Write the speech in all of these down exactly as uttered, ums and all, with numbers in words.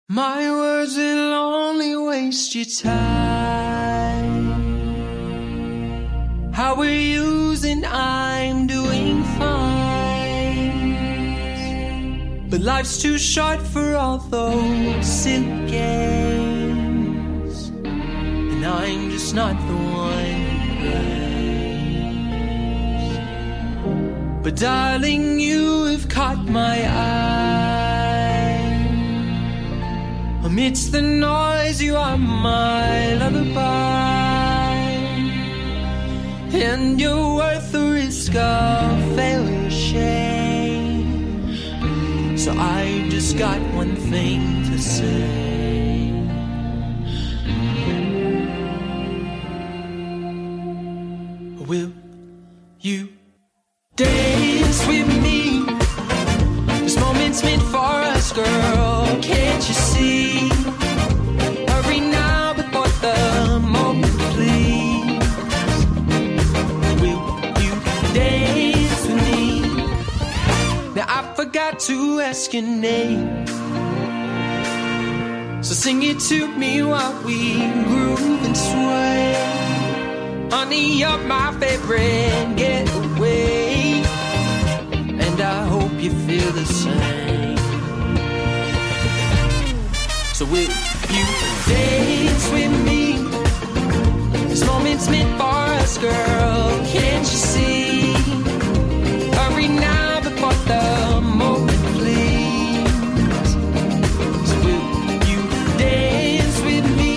My words will only waste your time. How we're using, I'm doing fine. But life's too short for all those silly games, and I'm just not the one who plays. But darling, you have caught my eye. Amidst the noise, you are my lullaby, and you're worth the risk of failure, shame. So I just got one thing to say. Will you dance with me? This moment's meant for us, girl. Can't you see? Hurry now before the moment, please. Will you dance with me? Now I forgot to ask your name, so sing it to me while we groove and sway. Honey, you're my favorite getaway, and I hope you feel the same. So will you dance with me? This moment's meant for us, girl. Can't you see? Hurry now before the moment, please. So will you dance with me?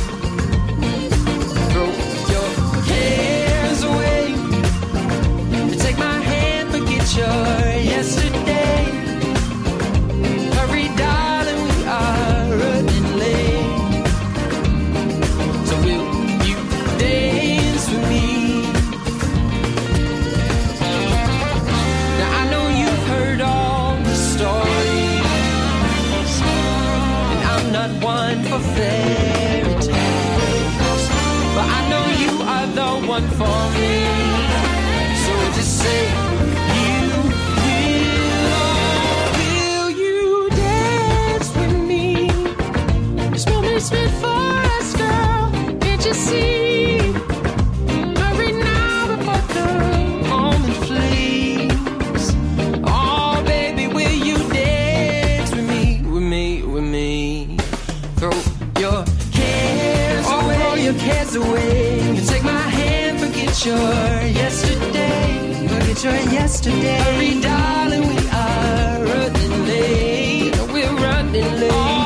Throw your cares away and take my hand, forget your yesterday. Hurry, darling, we are running late. So will you dance with me? Now I know you've heard all the stories, and I'm not one for fairy tales, but I know you are the one for me. So just say you will. Will you dance with me? This moment's meant for us, girl. Can't you see? Hurry now before the moment flees. Oh, baby, will you dance with me? With me, with me. Throw your cares oh, away. Throw your cares away. You take my hand, forget your yesterday. Forget your yesterday. Hurry, darling, we are running late. We're running late.